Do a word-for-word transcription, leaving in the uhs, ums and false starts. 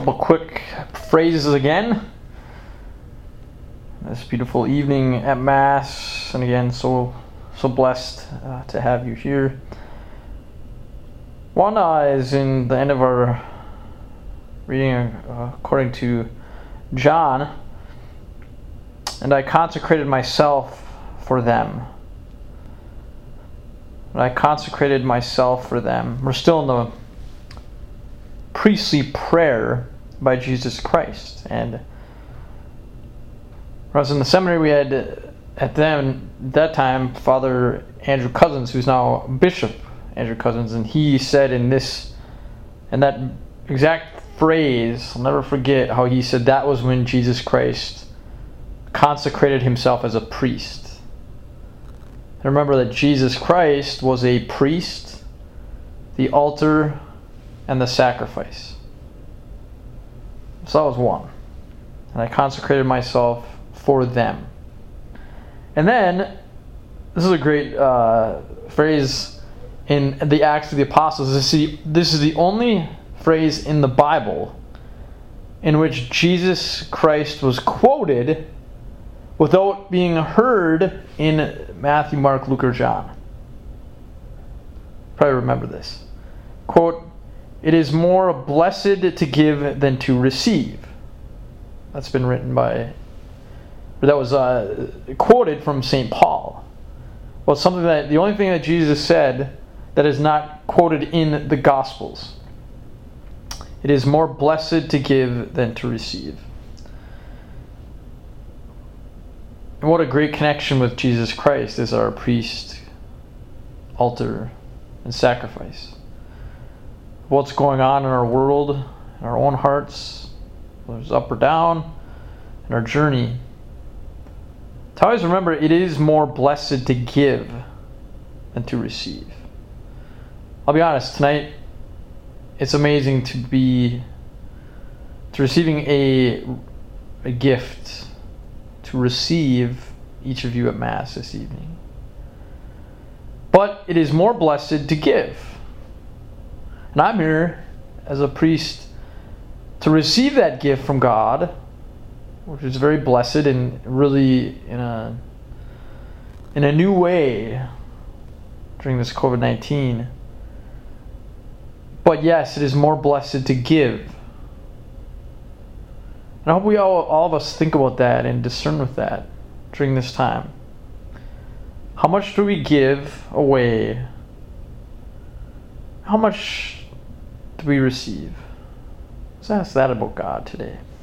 couple quick phrases again. This beautiful evening at Mass, and again, so so blessed uh, to have you here. One uh, is in the end of our reading uh, according to John, and I consecrated myself for them. And I consecrated myself for them. We're still in the priestly prayer by Jesus Christ. And when I was in the seminary, we had at them that time Father Andrew Cousins, who's now Bishop Andrew Cousins, and he said in this, and that exact phrase, I'll never forget how he said that was when Jesus Christ consecrated himself as a priest. And remember that Jesus Christ was a priest, the altar, and the sacrifice. So that was one. And I consecrated myself for them. And then, this is a great uh, phrase in the Acts of the Apostles. This is, the, this is the only phrase in the Bible in which Jesus Christ was quoted without being heard in Matthew, Mark, Luke, or John. Probably remember this. Quote, "It is more blessed to give than to receive." That's been written by, or that was uh, quoted from Saint Paul. Well, it's something that, the only thing that Jesus said that is not quoted in the Gospels. It is more blessed to give than to receive. And what a great connection with Jesus Christ as our priest, altar, and sacrifice. What's going on in our world, in our own hearts, whether it's up or down, in our journey. To always remember, it is more blessed to give than to receive. I'll be honest, tonight, it's amazing to be, to receiving a, a gift, to receive each of you at Mass this evening. But it is more blessed to give. And I'm here as a priest to receive that gift from God, which is very blessed and really in a in a new way during this covid nineteen. But yes, it is more blessed to give. And I hope we all, all of us think about that and discern with that during this time. How much do we give away? How much do we receive? Let's ask that about God today.